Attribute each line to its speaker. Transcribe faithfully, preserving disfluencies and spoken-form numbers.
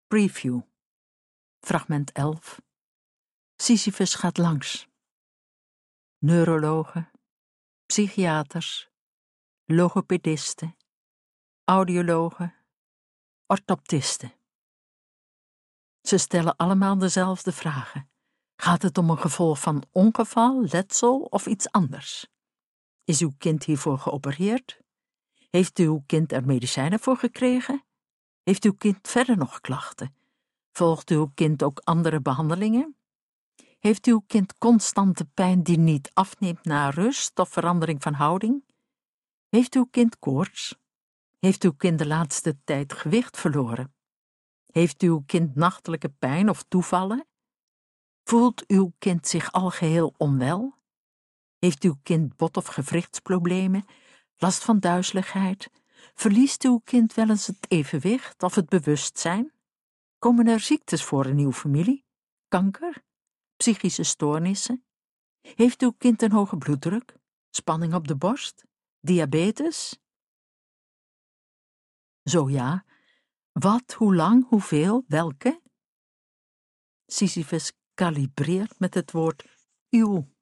Speaker 1: Preview. Fragment elf. Sisyphus gaat langs. Neurologen, psychiaters, logopedisten, audiologen, orthoptisten. Ze stellen allemaal dezelfde vragen. Gaat het om een gevolg van ongeval, letsel of iets anders? Is uw kind hiervoor geopereerd? Heeft uw kind er medicijnen voor gekregen? Heeft uw kind verder nog klachten? Volgt uw kind ook andere behandelingen? Heeft uw kind constante pijn die niet afneemt na rust of verandering van houding? Heeft uw kind koorts? Heeft uw kind de laatste tijd gewicht verloren? Heeft uw kind nachtelijke pijn of toevallen? Voelt uw kind zich algeheel onwel? Heeft uw kind bot- of gewrichtsproblemen, last van duizeligheid? Verliest uw kind wel eens het evenwicht of het bewustzijn? Komen er ziektes voor in uw familie? Kanker? Psychische stoornissen? Heeft uw kind een hoge bloeddruk? Spanning op de borst? Diabetes? Zo ja, wat, hoe lang, hoeveel, welke? Sisyphus kalibreert met het woord uw.